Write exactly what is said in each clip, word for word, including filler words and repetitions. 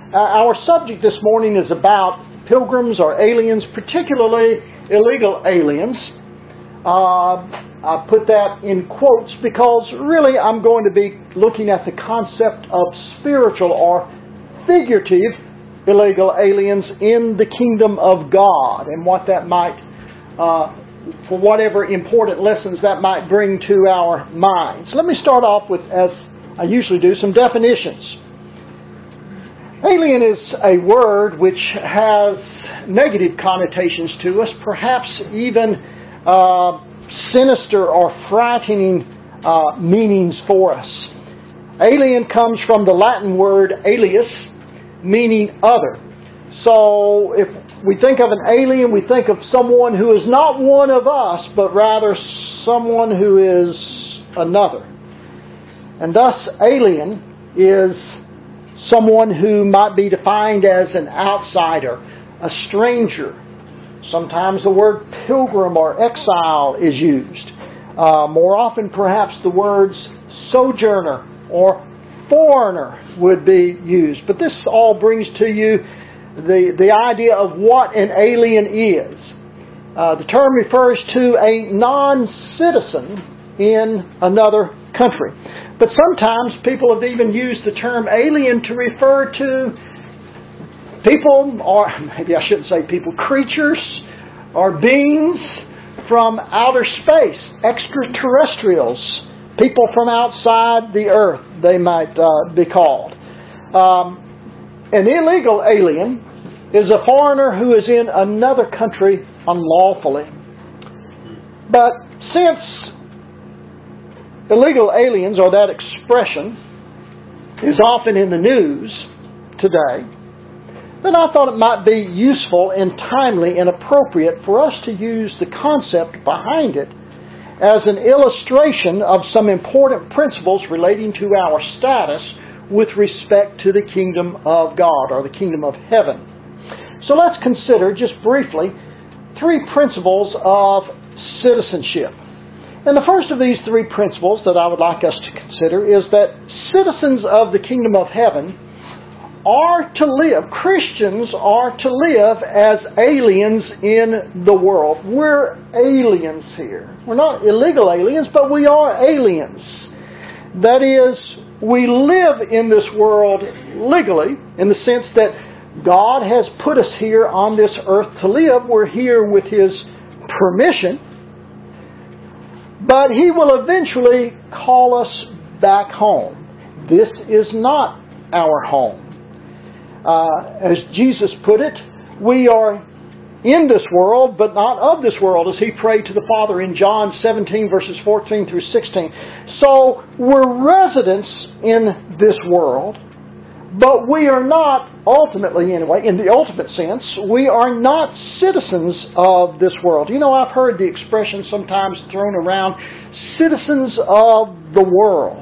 Uh, our subject this morning is about pilgrims or aliens, particularly illegal aliens. Uh, I put that in quotes because really I'm going to be looking at the concept of spiritual or figurative illegal aliens in the kingdom of God and what that might, uh, for whatever important lessons that might bring to our minds. Let me start off with, as I usually do, some definitions. Alien is a word which has negative connotations to us, perhaps even uh, sinister or frightening uh, meanings for us. Alien comes from the Latin word alias, meaning other. So if we think of an alien, we think of someone who is not one of us, but rather someone who is another. And thus, alien is someone who might be defined as an outsider, a stranger. Sometimes the word pilgrim or exile is used. Uh, more often, perhaps, the words sojourner or foreigner would be used. But this all brings to you the, the idea of what an alien is. Uh, the term refers to a non-citizen in another country. But sometimes people have even used the term alien to refer to people, or maybe I shouldn't say people, creatures or beings from outer space, extraterrestrials, people from outside the earth, they might uh, be called. Um, an illegal alien is a foreigner who is in another country unlawfully. But since illegal aliens, or that expression, is often in the news today, then I thought it might be useful and timely and appropriate for us to use the concept behind it as an illustration of some important principles relating to our status with respect to the kingdom of God, or the kingdom of heaven. So let's consider, just briefly, three principles of citizenship. And the first of these three principles that I would like us to consider is that citizens of the kingdom of heaven are to live, Christians are to live as aliens in the world. We're aliens here. We're not illegal aliens, but we are aliens. That is, we live in this world legally, in the sense that God has put us here on this earth to live. We're here with His permission. But He will eventually call us back home. This is not our home. Uh, as Jesus put it, we are in this world, but not of this world, as He prayed to the Father in John seventeen, verses fourteen through sixteen. So, we're residents in this world, but we are not, ultimately anyway, in the ultimate sense, we are not citizens of this world. You know, I've heard the expression sometimes thrown around, citizens of the world.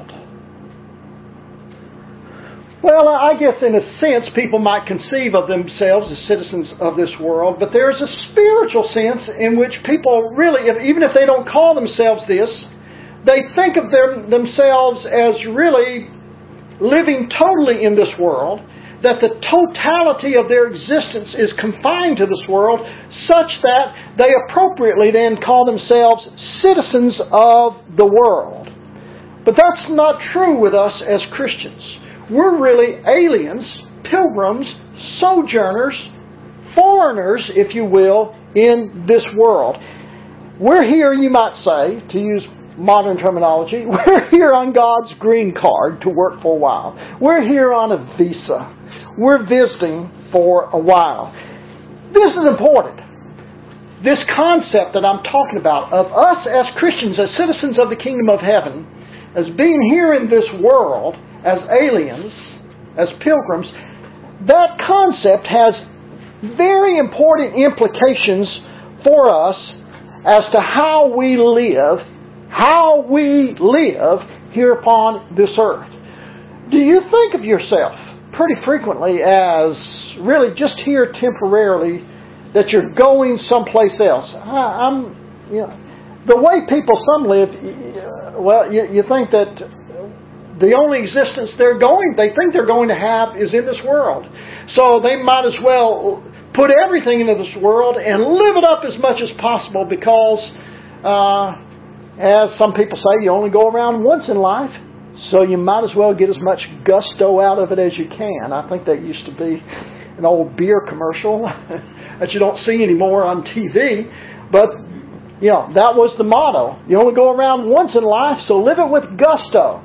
Well, I guess in a sense people might conceive of themselves as citizens of this world, but there's a spiritual sense in which people really, even if they don't call themselves this, they think of them, themselves as really living totally in this world, that the totality of their existence is confined to this world, such that they appropriately then call themselves citizens of the world. But that's not true with us as Christians. We're really aliens, pilgrims, sojourners, foreigners, if you will, in this world. We're here, you might say, to use modern terminology, we're here on God's green card to work for a while. We're here on a visa. We're visiting for a while. This is important. This concept that I'm talking about of us as Christians, as citizens of the kingdom of heaven, as being here in this world, as aliens, as pilgrims, that concept has very important implications for us as to how we live, how we live here upon this earth. Do you think of yourself pretty frequently as really just here temporarily, that you're going someplace else? I, I'm, you know, the way people some live, well, you, you think that the only existence they're going, they think they're going to have is in this world. So they might as well put everything into this world and live it up as much as possible because, uh, as some people say, you only go around once in life. So you might as well get as much gusto out of it as you can. I think that used to be an old beer commercial that you don't see anymore on T V. But, you know, that was the motto. You only go around once in life, so live it with gusto.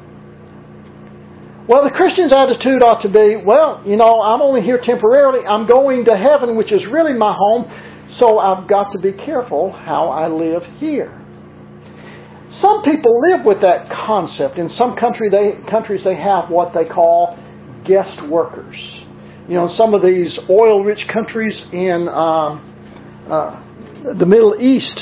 Well, the Christian's attitude ought to be, well, you know, I'm only here temporarily. I'm going to heaven, which is really my home, so I've got to be careful how I live here. Some people live with that concept. In some country they, countries they have what they call guest workers. You know, some of these oil-rich countries in uh, uh, the Middle East,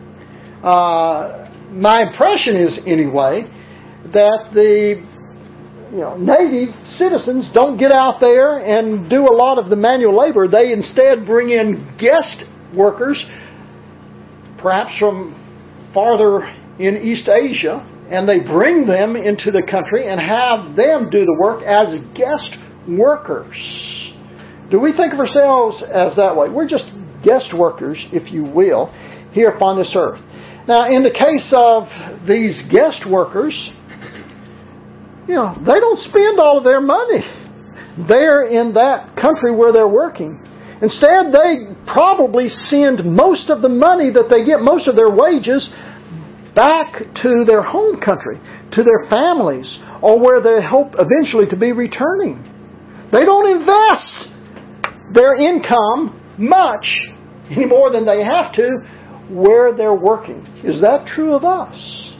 uh, my impression is, anyway, that the you know, native citizens don't get out there and do a lot of the manual labor. They instead bring in guest workers, perhaps from farther in East Asia, and they bring them into the country and have them do the work as guest workers. Do we think of ourselves as that way? We're just guest workers, if you will, here upon this earth. Now, in the case of these guest workers, you know, they don't spend all of their money there in that country where they're working. Instead, they probably send most of the money that they get, most of their wages, back to their home country, to their families, or where they hope eventually to be returning. They don't invest their income much any more than they have to where they're working. Is that true of us?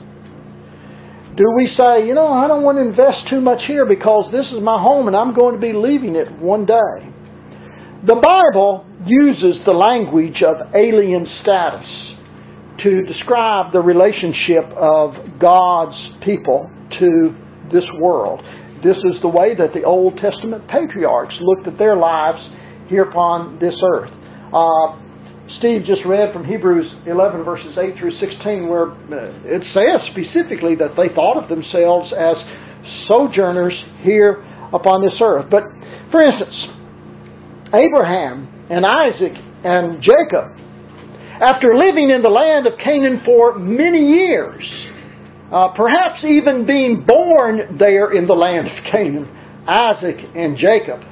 Do we say, you know, I don't want to invest too much here because this is my home and I'm going to be leaving it one day? The Bible uses the language of alien status to describe the relationship of God's people to this world. This is the way that the Old Testament patriarchs looked at their lives here upon this earth. Uh, Steve just read from Hebrews eleven, verses eight through sixteen, where it says specifically that they thought of themselves as sojourners here upon this earth. But, for instance, Abraham and Isaac and Jacob, after living in the land of Canaan for many years, uh, perhaps even being born there in the land of Canaan, Isaac and Jacob,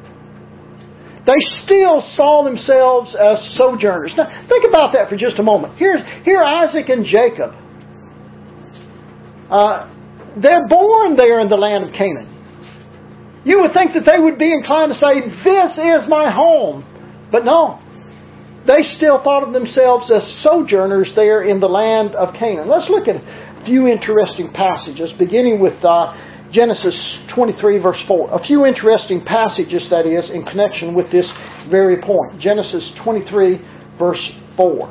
they still saw themselves as sojourners. Now, think about that for just a moment. Here's, here Isaac and Jacob. Uh, they're born there in the land of Canaan. You would think that they would be inclined to say, this is my home. But no. They still thought of themselves as sojourners there in the land of Canaan. Let's look at a few interesting passages, beginning with uh, Genesis twenty-three, verse four. A few interesting passages, that is, in connection with this very point. Genesis twenty-three, verse four.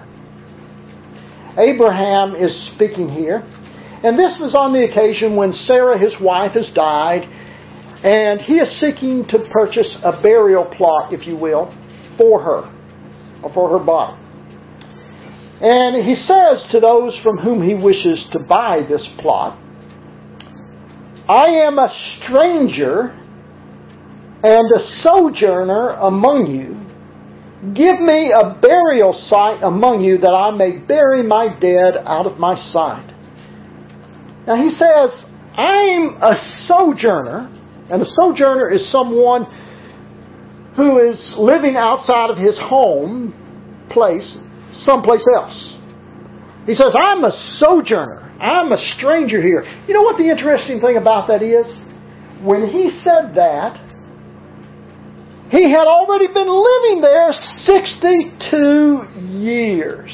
Abraham is speaking here. And this is on the occasion when Sarah, his wife, has died. And he is seeking to purchase a burial plot, if you will, for her, or for her body. And he says to those from whom he wishes to buy this plot, I am a stranger and a sojourner among you. Give me a burial site among you that I may bury my dead out of my sight. Now he says, I'm a sojourner, and a sojourner is someone who is living outside of his home place, someplace else. He says, I'm a sojourner. I'm a stranger here. You know what the interesting thing about that is? When he said that, he had already been living there sixty-two years.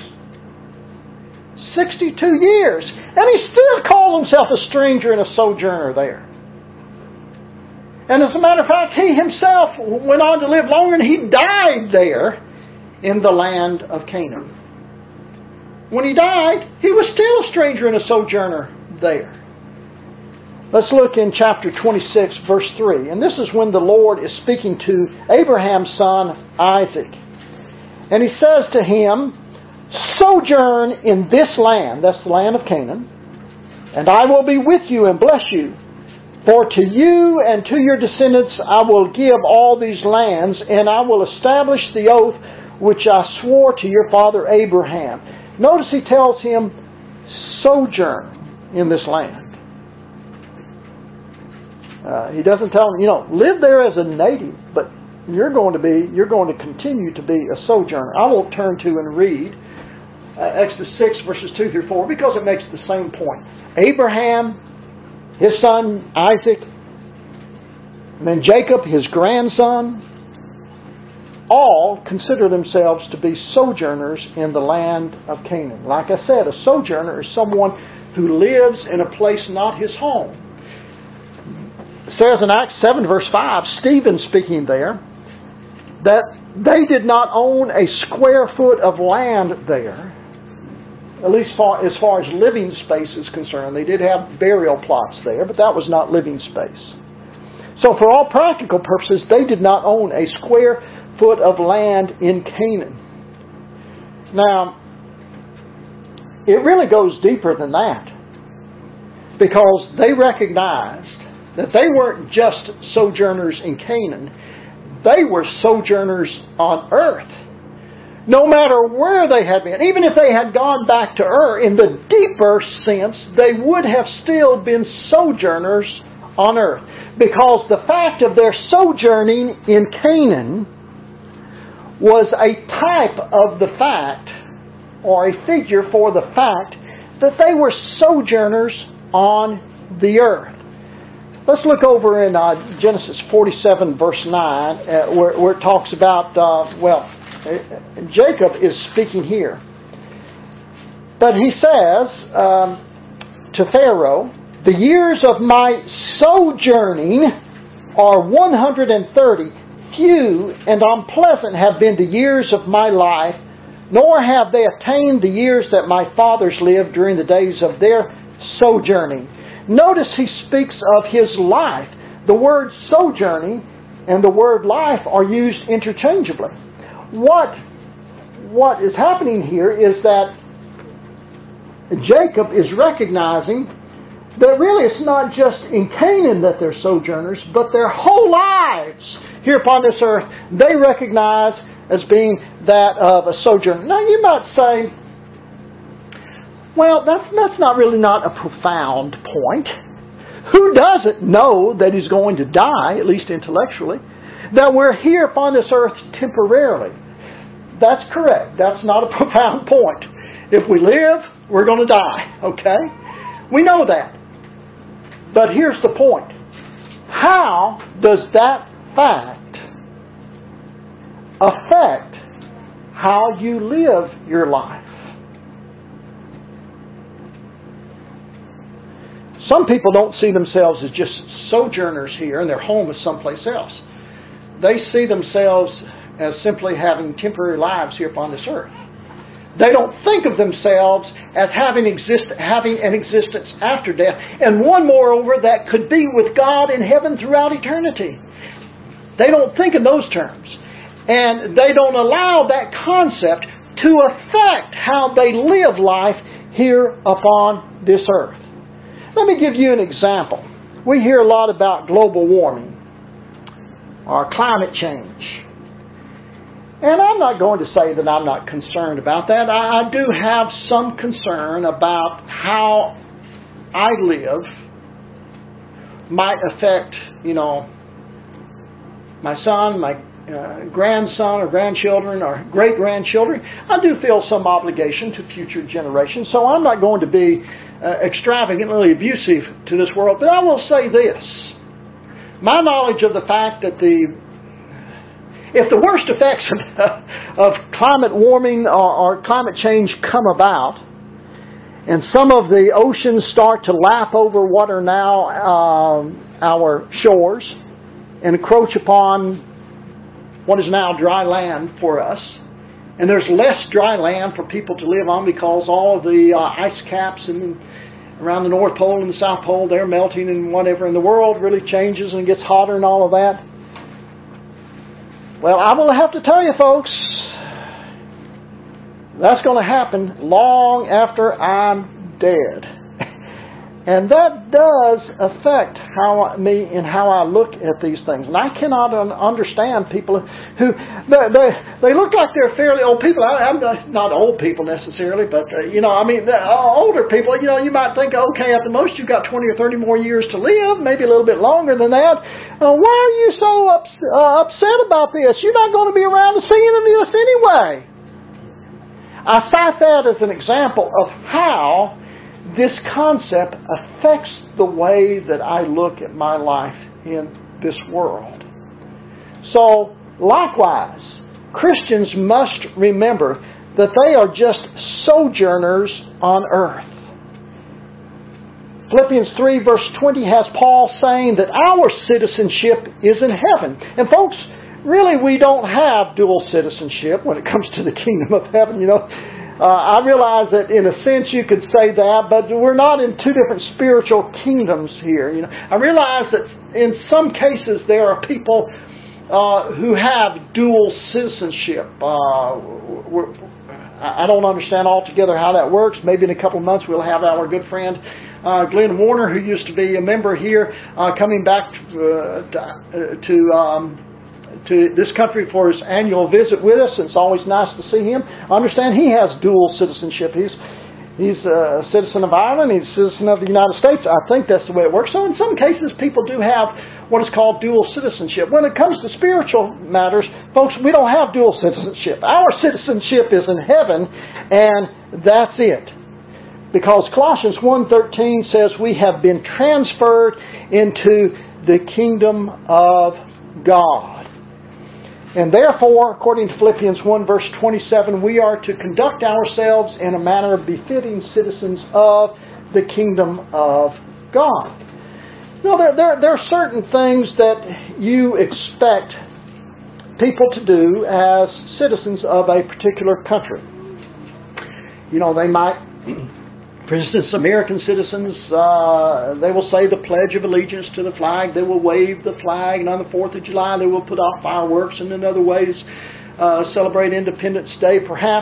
sixty-two years. And he still called himself a stranger and a sojourner there. And as a matter of fact, he himself went on to live longer, and he died there in the land of Canaan. When he died, he was still a stranger and a sojourner there. Let's look in chapter twenty-six, verse three. And this is when the Lord is speaking to Abraham's son, Isaac. And he says to him, sojourn in this land, that's the land of Canaan, and I will be with you and bless you. For to you and to your descendants I will give all these lands, and I will establish the oath which I swore to your father Abraham. Notice he tells him, sojourn in this land. Uh, he doesn't tell him, you know, live there as a native, but you're going to be, you're going to continue to be a sojourner. I won't turn to and read uh, Exodus six verses two through four because it makes the same point. Abraham, his son Isaac, and then Jacob, his grandson, all consider themselves to be sojourners in the land of Canaan. Like I said, a sojourner is someone who lives in a place not his home. It says in Acts seven verse five, Stephen speaking there, that they did not own a square foot of land there, at least far, as far as living space is concerned. They did have burial plots there, but that was not living space. So for all practical purposes, they did not own a square foot of land in Canaan. Now, it really goes deeper than that, because they recognized that they weren't just sojourners in Canaan, they were sojourners on earth. No matter where they had been, even if they had gone back to Ur, in the deeper sense, they would have still been sojourners on earth. Because the fact of their sojourning in Canaan was a type of the fact, or a figure for the fact, that they were sojourners on the earth. Let's look over in uh, Genesis forty-seven verse nine, uh, where, where it talks about, uh, well, Jacob is speaking here. But he says um, to Pharaoh, the years of my sojourning are one hundred thirty. Few and unpleasant have been the years of my life, nor have they attained the years that my fathers lived during the days of their sojourning. Notice he speaks of his life. The word sojourning and the word life are used interchangeably. What, what is happening here is that Jacob is recognizing that really it's not just in Canaan that they're sojourners, but their whole lives here upon this earth, they recognize as being that of a sojourner. Now you might say, well, that's, that's not really not a profound point. Who doesn't know that he's going to die, at least intellectually? That we're here upon this earth temporarily. That's correct. That's not a profound point. If we live, we're going to die. Okay? We know that. But here's the point. How does that fact affect how you live your life? Some people don't see themselves as just sojourners here and their home is someplace else. They see themselves as simply having temporary lives here upon this earth. They don't think of themselves as having exist, having an existence after death, and one moreover that could be with God in heaven throughout eternity. They don't think in those terms. And they don't allow that concept to affect how they live life here upon this earth. Let me give you an example. We hear a lot about global warming or climate change. And I'm not going to say that I'm not concerned about that. I, I do have some concern about how I live might affect, you know, my son, my uh, grandson or grandchildren or great-grandchildren. I do feel some obligation to future generations, so I'm not going to be uh, extravagantly abusive to this world. But I will say this. My knowledge of the fact that the if the worst effects of, of climate warming or, or climate change come about, and some of the oceans start to lap over what are now um, our shores and encroach upon what is now dry land for us, and there's less dry land for people to live on because all of the uh, ice caps and around the North Pole and the South Pole, they're melting and whatever, and the world really changes and gets hotter and all of that. Well, I will have to tell you, folks, that's going to happen long after I'm dead. And that does affect how me and how I look at these things. And I cannot un- understand people who, they, they, they look like they're fairly old people. I, I'm not old people necessarily, but, uh, you know, I mean, the, uh, older people, you know, you might think, okay, at the most you've got twenty or thirty more years to live, maybe a little bit longer than that. Uh, why are you so ups, uh, upset about this? You're not going to be around to see any of this anyway. I cite that as an example of how this concept affects the way that I look at my life in this world. So, likewise, Christians must remember that they are just sojourners on earth. Philippians three verse twenty has Paul saying that our citizenship is in heaven. And folks, really we don't have dual citizenship when it comes to the kingdom of heaven, you know. Uh, I realize that in a sense you could say that, but we're not in two different spiritual kingdoms here. You know, I realize that in some cases there are people uh, who have dual citizenship. Uh, we're, I don't understand altogether how that works. Maybe in a couple of months we'll have our good friend uh, Glenn Warner, who used to be a member here, uh, coming back to, uh, to um, to this country for his annual visit with us. It's always nice to see him. I understand he has dual citizenship. He's he's a citizen of Ireland. He's a citizen of the United States. I think that's the way it works. So in some cases, people do have what is called dual citizenship. When it comes to spiritual matters, folks, we don't have dual citizenship. Our citizenship is in heaven, and that's it. Because Colossians one thirteen says we have been transferred into the kingdom of God. And therefore, according to Philippians one verse twenty-seven, we are to conduct ourselves in a manner befitting citizens of the kingdom of God. Now, there, there, there are certain things that you expect people to do as citizens of a particular country. You know, they might, for instance, American citizens, uh, they will say the Pledge of Allegiance to the flag. They will wave the flag, and on the fourth of July they will put off fireworks, and in other ways uh, celebrate Independence Day, perhaps.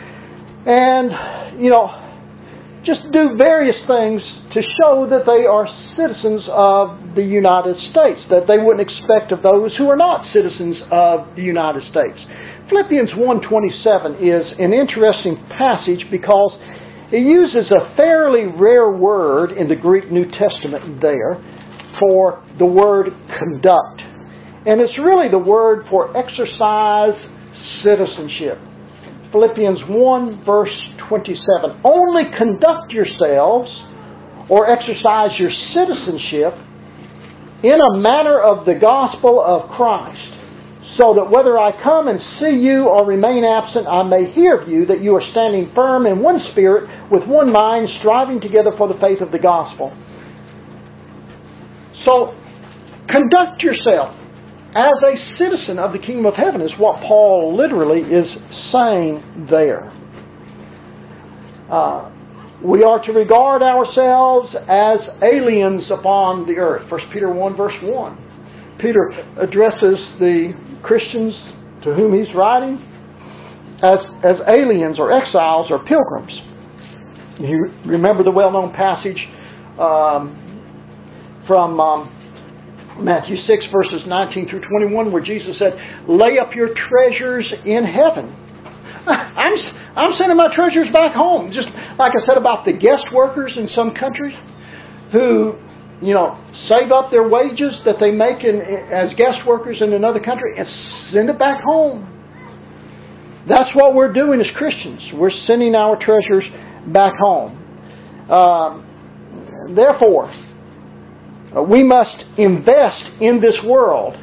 And, you know, just do various things to show that they are citizens of the United States, that they wouldn't expect of those who are not citizens of the United States. Philippians one twenty-seven is an interesting passage because it uses a fairly rare word in the Greek New Testament there for the word conduct. And it's really the word for exercise citizenship. Philippians one verse twenty-seven. Only conduct yourselves or exercise your citizenship in a manner of the gospel of Christ, so that whether I come and see you or remain absent, I may hear of you that you are standing firm in one spirit, with one mind, striving together for the faith of the gospel. So, conduct yourself as a citizen of the kingdom of heaven is what Paul literally is saying there. Uh, we are to regard ourselves as aliens upon the earth. First Peter one verse one. Peter addresses the Christians to whom he's writing as, as aliens or exiles or pilgrims. You remember the well-known passage um, from um, Matthew six verses nineteen through twenty-one where Jesus said, lay up your treasures in heaven. I'm, I'm sending my treasures back home. Just like I said about the guest workers in some countries who, you know, save up their wages that they make in, as guest workers in another country and send it back home. That's what we're doing as Christians. We're sending our treasures back home. Um, therefore, we must invest in this world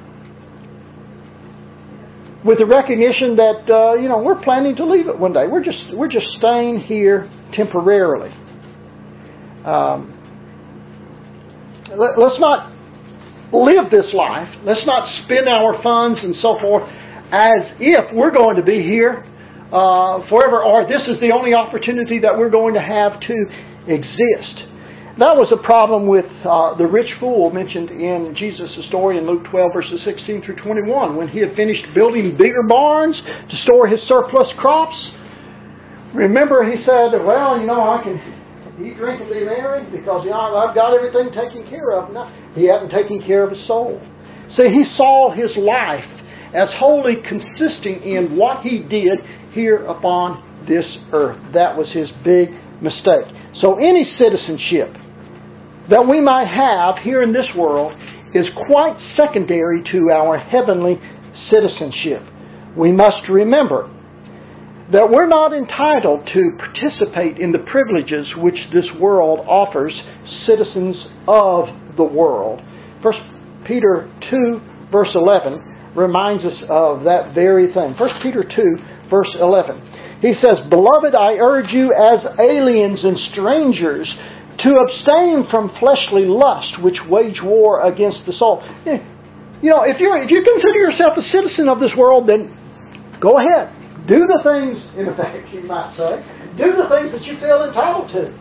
with the recognition that uh, you know we're planning to leave it one day. We're just we're just staying here temporarily. Um, let, let's not live this life. Let's not spend our funds and so forth as if we're going to be here uh, forever, or this is the only opportunity that we're going to have to exist. That was a problem with uh, the rich fool mentioned in Jesus' story in Luke twelve, verses sixteen through twenty-one. When he had finished building bigger barns to store his surplus crops, remember he said, well, you know, I can eat, drink, and be merry because you know, I've got everything taken care of. No, he hadn't taken care of his soul. See, he saw his life as wholly consisting in what he did here upon this earth. That was his big mistake. So any citizenship that we might have here in this world is quite secondary to our heavenly citizenship. We must remember that we're not entitled to participate in the privileges which this world offers citizens of the world. First Peter two, verse eleven, reminds us of that very thing. First Peter two, verse eleven. He says, "Beloved, I urge you as aliens and strangers to abstain from fleshly lust, which wage war against the soul." You know, if you if you consider yourself a citizen of this world, then go ahead. Do the things, in effect, you might say. Do the things that you feel entitled to.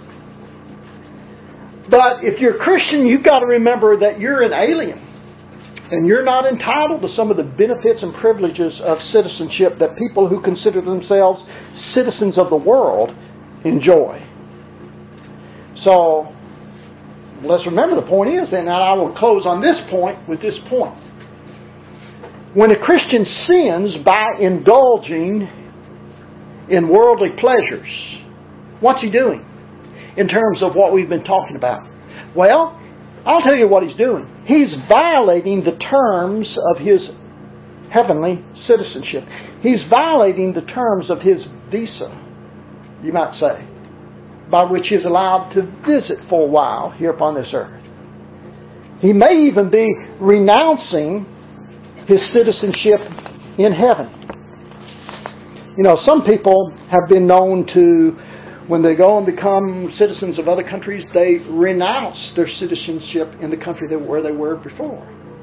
But if you're a Christian, you've got to remember that you're an alien. And you're not entitled to some of the benefits and privileges of citizenship that people who consider themselves citizens of the world enjoy. So, let's remember the point is, and I will close on this point with this point. When a Christian sins by indulging in worldly pleasures, what's he doing in terms of what we've been talking about? Well, I'll tell you what he's doing. He's violating the terms of his heavenly citizenship. He's violating the terms of his visa, you might say, by which he is allowed to visit for a while here upon this earth. He may even be renouncing his citizenship in heaven. You know, some people have been known to, when they go and become citizens of other countries, they renounce their citizenship in the country where they were before.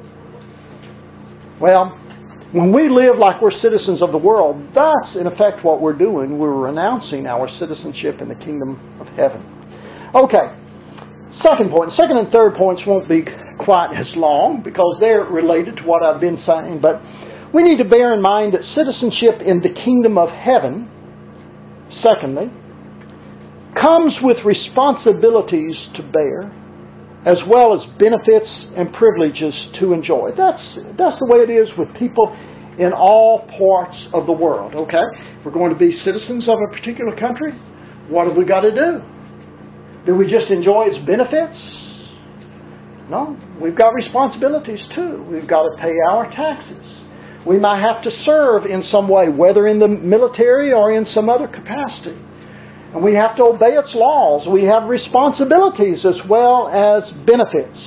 Well, when we live like we're citizens of the world, that's in effect what we're doing. We're renouncing our citizenship in the kingdom of heaven. Okay, second point. Second and third points won't be quite as long because they're related to what I've been saying, but we need to bear in mind that citizenship in the kingdom of heaven, secondly, comes with responsibilities to bear, as well as benefits and privileges to enjoy. That's that's the way it is with people in all parts of the world. Okay, if we're going to be citizens of a particular country, what have we got to do? Do we just enjoy its benefits? No, we've got responsibilities too. We've got to pay our taxes. We might have to serve in some way, whether in the military or in some other capacity. And we have to obey its laws. We have responsibilities as well as benefits.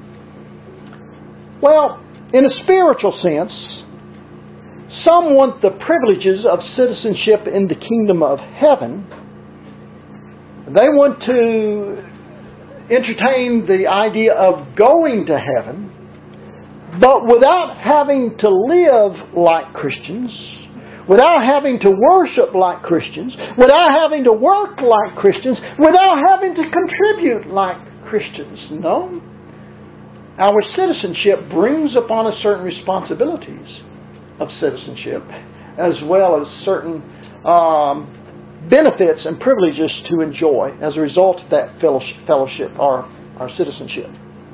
Well, in a spiritual sense, some want the privileges of citizenship in the kingdom of heaven. They want to entertain the idea of going to heaven, but without having to live like Christians, without having to worship like Christians, without having to work like Christians, without having to contribute like Christians. No. Our citizenship brings upon us certain responsibilities of citizenship, as well as certain um, benefits and privileges to enjoy as a result of that fellowship or our citizenship.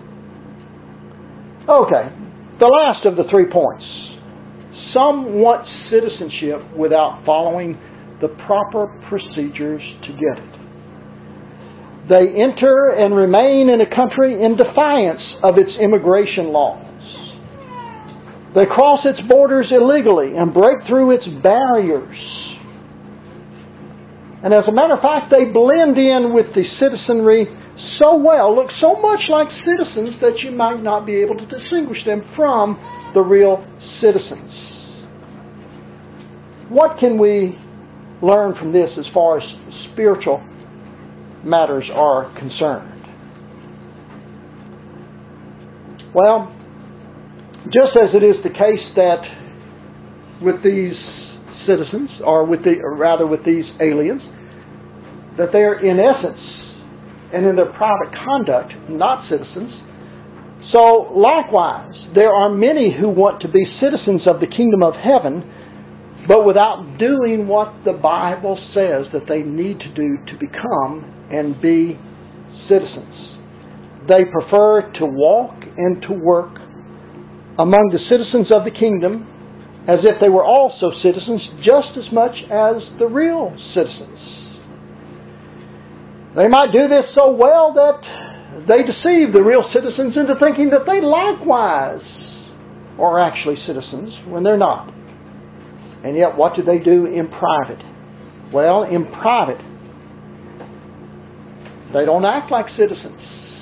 Okay, the last of the three points. Some want citizenship without following the proper procedures to get it. They enter and remain in a country in defiance of its immigration laws. They cross its borders illegally and break through its barriers. And as a matter of fact, they blend in with the citizenry so well, look so much like citizens that you might not be able to distinguish them from the real citizens. What can we learn from this as far as spiritual matters are concerned? Well, just as it is the case that with these citizens, or with the, or rather with these aliens, that they are in essence and in their private conduct not citizens, so likewise there are many who want to be citizens of the kingdom of heaven but without doing what the Bible says that they need to do to become and be citizens. They prefer to walk and to work among the citizens of the kingdom as if they were also citizens just as much as the real citizens. They might do this so well that they deceive the real citizens into thinking that they likewise are actually citizens when they're not. And yet, what do they do in private? Well, in private, they don't act like citizens.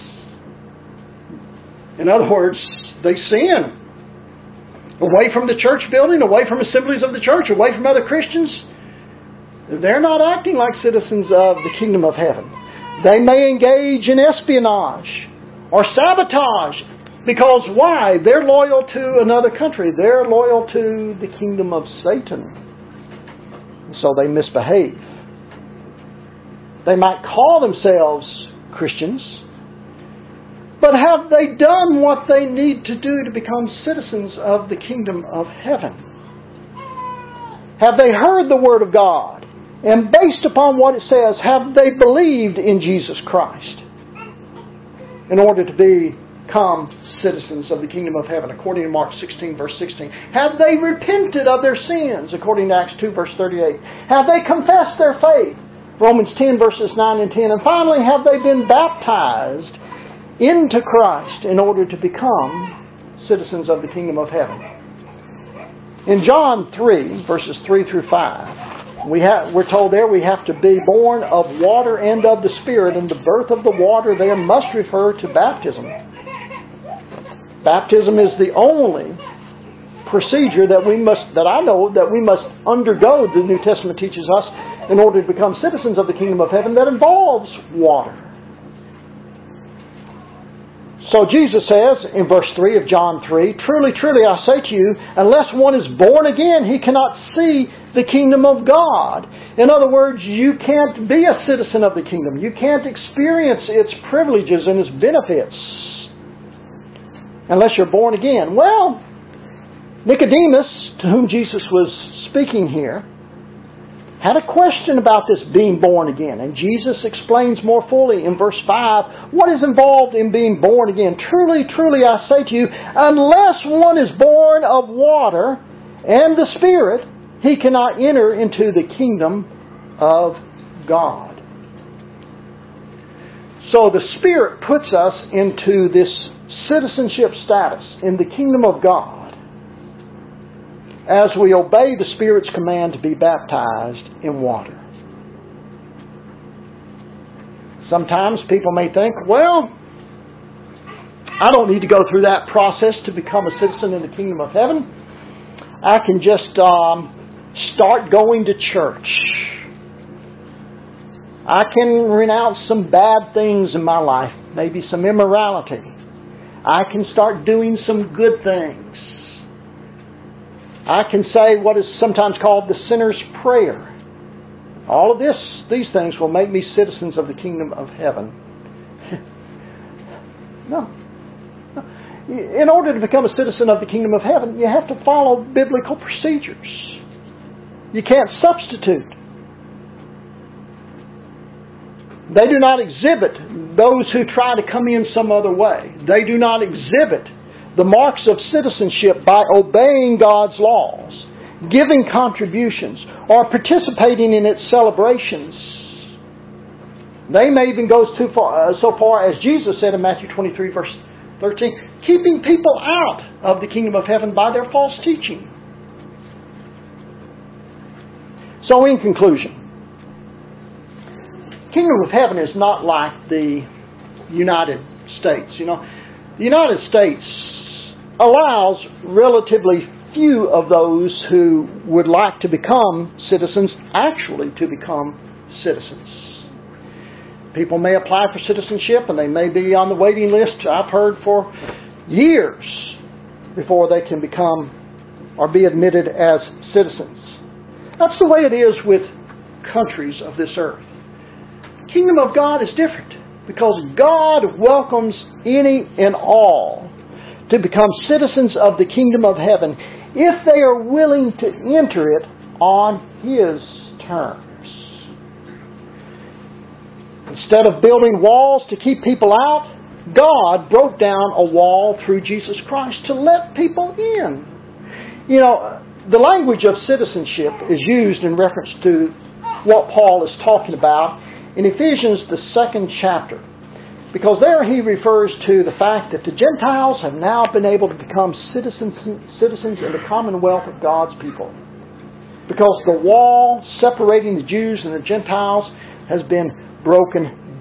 In other words, they sin. Away from the church building, away from assemblies of the church, away from other Christians, they're not acting like citizens of the kingdom of heaven. They may engage in espionage or sabotage because why? They're loyal to another country. They're loyal to the kingdom of Satan. So they misbehave. They might call themselves Christians, but have they done what they need to do to become citizens of the kingdom of heaven? Have they heard the Word of God? And based upon what it says, have they believed in Jesus Christ in order to become citizens of the kingdom of heaven, according to Mark sixteen, verse sixteen? Have they repented of their sins, according to Acts two, verse thirty-eight? Have they confessed their faith, Romans ten, verses nine and ten? And finally, have they been baptized into Christ in order to become citizens of the kingdom of heaven? In John three, verses three through five, we have, we're told there we have to be born of water and of the Spirit, and the birth of the water there must refer to baptism. Baptism is the only procedure that we must, that I know, that we must undergo, the New Testament teaches us, in order to become citizens of the kingdom of heaven, that involves water. So Jesus says in verse three of John three, "Truly, truly, I say to you, unless one is born again, he cannot see the kingdom of God." In other words, you can't be a citizen of the kingdom. You can't experience its privileges and its benefits unless you're born again. Well, Nicodemus, to whom Jesus was speaking here, had a question about this being born again. And Jesus explains more fully in verse five what is involved in being born again. "Truly, truly, I say to you, unless one is born of water and the Spirit, he cannot enter into the kingdom of God." So the Spirit puts us into this citizenship status in the kingdom of God as we obey the Spirit's command to be baptized in water. Sometimes people may think, well, I don't need to go through that process to become a citizen in the kingdom of heaven. I can just um, start going to church. I can renounce some bad things in my life, maybe some immorality. I can start doing some good things. I can say what is sometimes called the sinner's prayer. All of this, these things will make me citizens of the kingdom of heaven. No. In order to become a citizen of the kingdom of heaven, you have to follow biblical procedures. You can't substitute. They do not exhibit those who try to come in some other way. They do not exhibit the marks of citizenship by obeying God's laws, giving contributions, or participating in its celebrations. They may even go too far, uh, so far as Jesus said in Matthew twenty-three, verse thirteen, keeping people out of the kingdom of heaven by their false teaching. So in conclusion, the kingdom of heaven is not like the United States. You know, the United States allows relatively few of those who would like to become citizens actually to become citizens. People may apply for citizenship and they may be on the waiting list, I've heard, for years before they can become or be admitted as citizens. That's the way it is with countries of this earth. The kingdom of God is different because God welcomes any and all to become citizens of the kingdom of heaven if they are willing to enter it on His terms. Instead of building walls to keep people out, God broke down a wall through Jesus Christ to let people in. You know, the language of citizenship is used in reference to what Paul is talking about in Ephesians, the second chapter. Because there he refers to the fact that the Gentiles have now been able to become citizens, citizens in the commonwealth of God's people. Because the wall separating the Jews and the Gentiles has been broken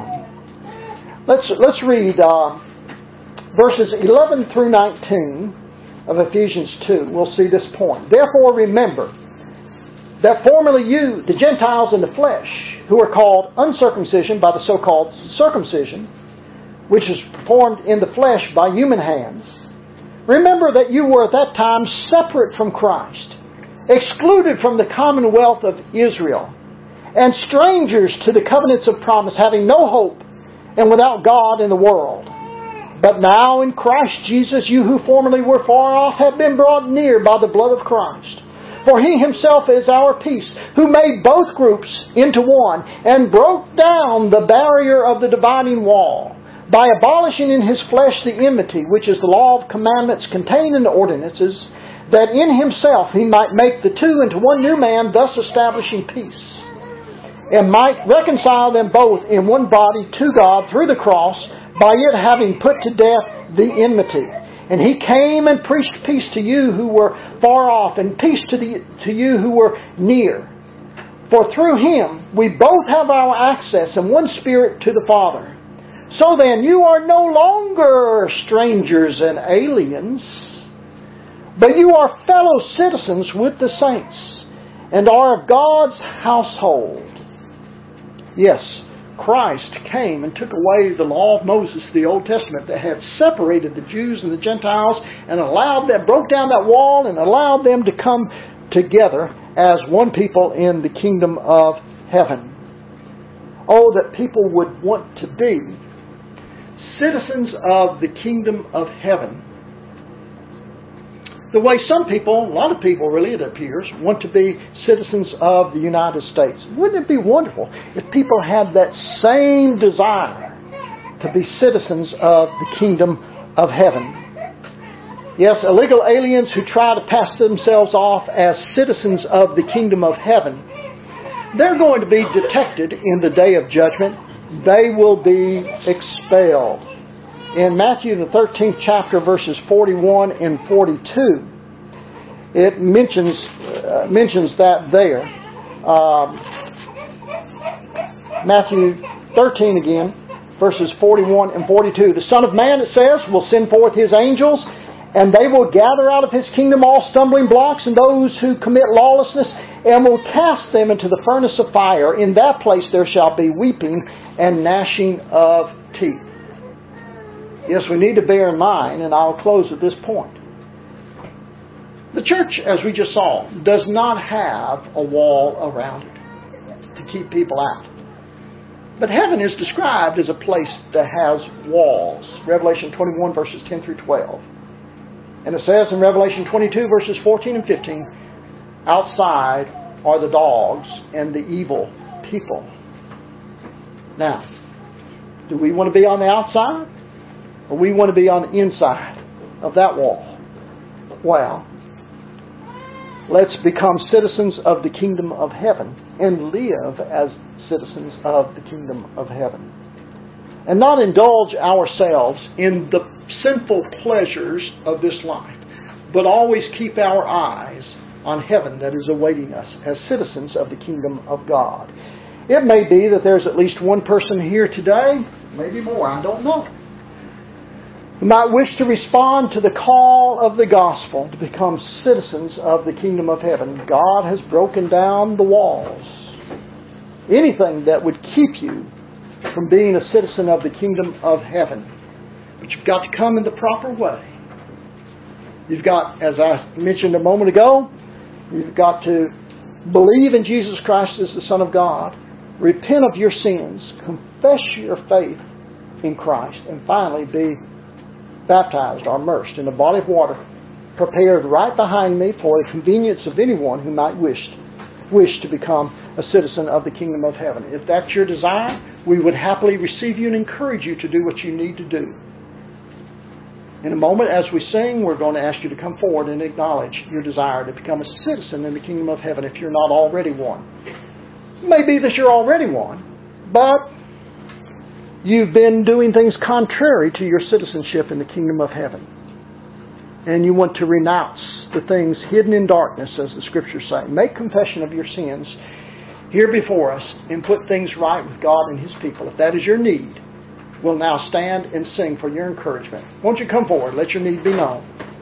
down. Let's, let's read uh, verses eleven through nineteen of Ephesians two. We'll see this point. Therefore remember that formerly you, the Gentiles in the flesh, who are called uncircumcision by the so-called circumcision, which is performed in the flesh by human hands, remember that you were at that time separate from Christ, excluded from the commonwealth of Israel, and strangers to the covenants of promise, having no hope and without God in the world. But now in Christ Jesus, you who formerly were far off have been brought near by the blood of Christ. For He Himself is our peace, who made both groups into one, and broke down the barrier of the dividing wall, by abolishing in His flesh the enmity, which is the law of commandments contained in the ordinances, that in Himself He might make the two into one new man, thus establishing peace, and might reconcile them both in one body to God through the cross, by it having put to death the enmity. And He came and preached peace to you who were far off, and peace to, the, to you who were near. For through Him we both have our access in one Spirit to the Father. So then you are no longer strangers and aliens, but you are fellow citizens with the saints, and are of God's household. Yes, Christ came and took away the law of Moses, the Old Testament, that had separated the Jews and the Gentiles, and allowed them, broke down that wall and allowed them to come together as one people in the kingdom of heaven. Oh, that people would want to be citizens of the kingdom of heaven. The way some people, a lot of people really it appears, want to be citizens of the United States. Wouldn't it be wonderful if people had that same desire to be citizens of the kingdom of heaven? Yes, illegal aliens who try to pass themselves off as citizens of the kingdom of heaven, they're going to be detected in the day of judgment. They will be expelled. In Matthew the thirteenth chapter, verses forty-one and forty-two, it mentions uh, mentions that there. Um, Matthew thirteen again, verses forty-one and forty-two. The Son of Man, it says, will send forth His angels, and they will gather out of His kingdom all stumbling blocks and those who commit lawlessness, and will cast them into the furnace of fire. In that place there shall be weeping and gnashing of teeth. Yes, we need to bear in mind, and I'll close at this point. The church, as we just saw, does not have a wall around it to keep people out. But heaven is described as a place that has walls. Revelation twenty-one, verses ten through twelve. And it says in Revelation twenty-two, verses fourteen and fifteen, outside are the dogs and the evil people. Now, do we want to be on the outside? Or we want to be on the inside of that wall? Well, let's become citizens of the kingdom of heaven and live as citizens of the kingdom of heaven. And not indulge ourselves in the sinful pleasures of this life, but always keep our eyes on heaven that is awaiting us as citizens of the kingdom of God. It may be that there's at least one person here today, maybe more, I don't know, who might wish to respond to the call of the gospel to become citizens of the kingdom of heaven. God has broken down the walls. Anything that would keep you from being a citizen of the kingdom of heaven. But you've got to come in the proper way. You've got, as I mentioned a moment ago, you've got to believe in Jesus Christ as the Son of God, repent of your sins, confess your faith in Christ, and finally be baptized or immersed in a body of water prepared right behind me for the convenience of anyone who might wish, wish to become a citizen of the kingdom of heaven. If that's your desire, we would happily receive you and encourage you to do what you need to do. In a moment, as we sing, we're going to ask you to come forward and acknowledge your desire to become a citizen in the kingdom of heaven if you're not already one. It may be that you're already one, but you've been doing things contrary to your citizenship in the kingdom of heaven. And you want to renounce the things hidden in darkness, as the Scriptures say. Make confession of your sins here before us and put things right with God and His people. If that is your need, we'll now stand and sing for your encouragement. Won't you come forward? Let your need be known.